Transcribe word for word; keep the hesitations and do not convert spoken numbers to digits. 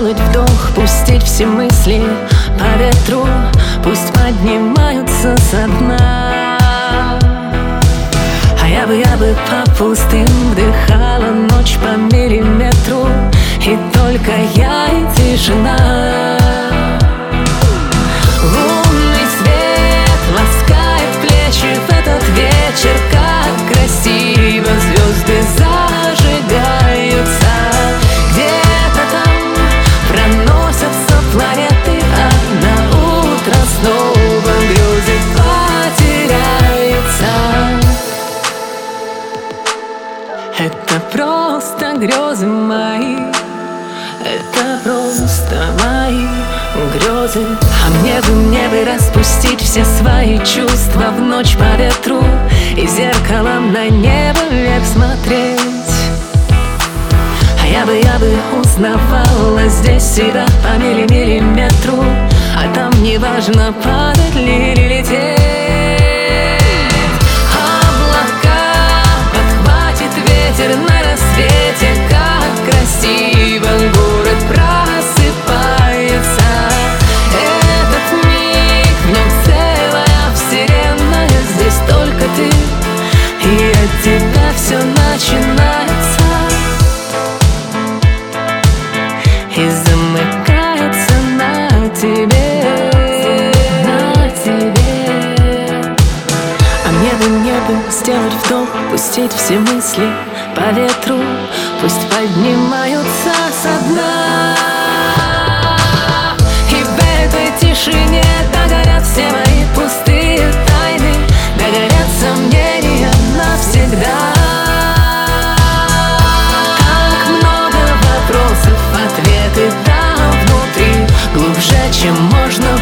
сделать вдох, пустить все мысли по ветру, пусть поднимаются со дна. А я бы, я бы по пустым вдыхала ночь по миллиметру, и только я и тишина. Лунный свет ласкает плечи в этот вечер, как красиво звезды зажигаются. Где-то там проносятся планеты, а на утро снова грезы потеряются. Это просто грезы мои, это просто мои грезы. А мне бы, мне бы распустить все свои чувства в ночь по ветру и зеркалом на небо вверх смотреть. А я бы, я бы узнавала здесь себя по миллиметру, а там не важно, падать ли или лететь. Облака подхватит ветер на рассвете, как красиво город просыпается. Этот миг, в нем целая вселенная, здесь только ты, и от тебя все начинается и замыкается на тебе, на тебе. А мне бы, мне бы сделать вдох, пустить все мысли по ветру, пусть поднимаются со дна. И в этой тишине догорят все мои пустые тайны, догорят сомнения навсегда. Так много вопросов, ответы там внутри, глубже, чем можно